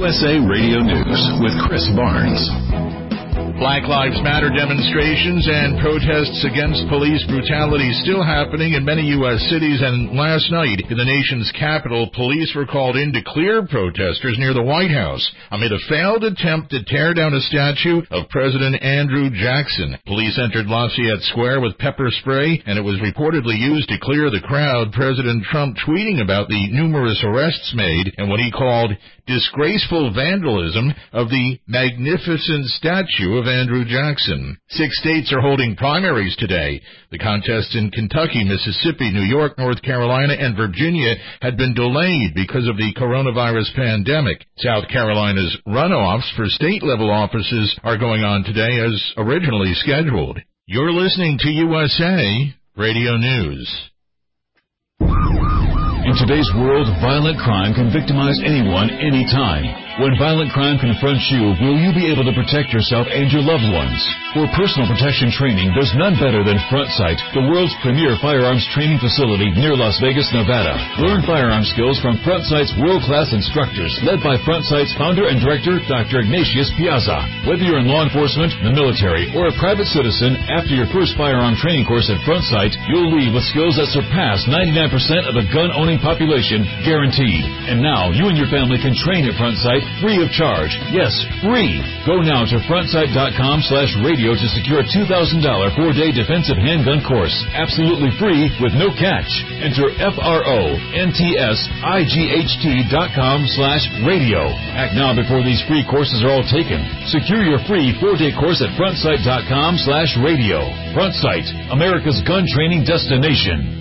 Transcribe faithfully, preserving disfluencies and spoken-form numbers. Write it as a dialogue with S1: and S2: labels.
S1: S A Radio News with Chris Barnes.
S2: Black Lives Matter demonstrations and protests against police brutality still happening in many U S cities, and last night in the nation's capital, police were called in to clear protesters near the White House amid a failed attempt to tear down a statue of President Andrew Jackson. Police entered Lafayette Square with pepper spray, and it was reportedly used to clear the crowd. President Trump tweeting about the numerous arrests made and what he called disgraceful vandalism of the magnificent statue of Andrew Jackson. Six states are holding primaries today. The contests in Kentucky, Mississippi, New York, North Carolina, and Virginia had been delayed because of the coronavirus pandemic. South Carolina's runoffs for state-level offices are going on today as originally scheduled. You're listening to U S A Radio News.
S3: In today's world, violent crime can victimize anyone, anytime. When violent crime confronts you, will you be able to protect yourself and your loved ones? For personal protection training, there's none better than Front Sight, the world's premier firearms training facility near Las Vegas, Nevada. Learn firearm skills from Front Sight's world-class instructors, led by Front Sight's founder and director, Doctor Ignatius Piazza. Whether you're in law enforcement, the military, or a private citizen, after your first firearm training course at Front Sight, you'll leave with skills that surpass ninety-nine percent of the gun-owning population, guaranteed. And now, you and your family can train at Front Sight free of charge. Yes, free. Go now to frontsight.com slash radio to secure a two thousand dollars four-day defensive handgun course. Absolutely free with no catch. Enter F-R-O-N-T-S-I-G-H-T dot com slash radio. Act now before these free courses are all taken. Secure your free four-day course at frontsight.com slash radio. Front Sight, America's gun training destination.